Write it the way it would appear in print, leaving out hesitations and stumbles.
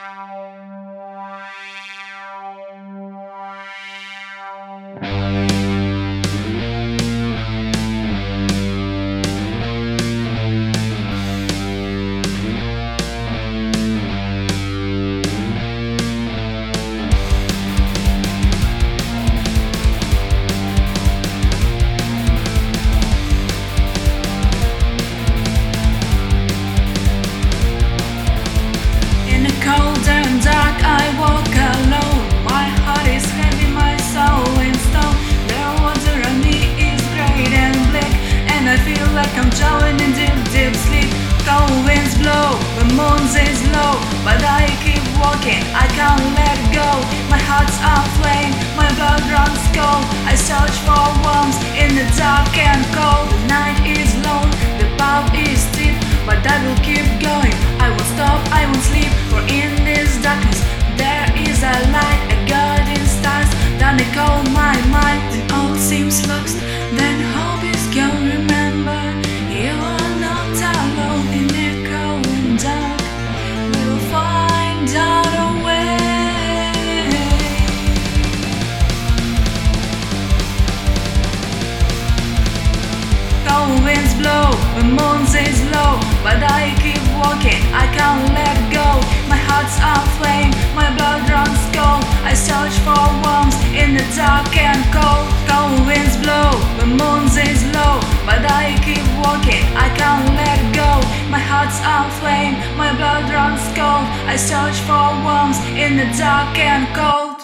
Cold and dark, I walk alone. My heart is heavy, my soul in stone. The water around me is great and black, and I feel like I'm drowning in deep, deep sleep. Cold winds blow, the moon is low, but I keep walking, I can't let go. My heart's aflame, my blood runs cold. I search for warmth in the dark and cold. The night is long, the path is steep, but I will keep going. I won't stop, I won't sleep, for in this darkness there is a light, a guiding stars. Then I call my mind, when all seems lost, then hope is gone. Remember, you are not alone in the cold and dark. We will find out a way. Cold winds blow, the moon is low, but I keep walking, I can't let go. My heart's aflame, my blood runs cold. I search for warmth in the dark and cold. Cold winds blow, the moon is low, but I keep walking, I can't let go. My heart's aflame, my blood runs cold. I search for warmth in the dark and cold.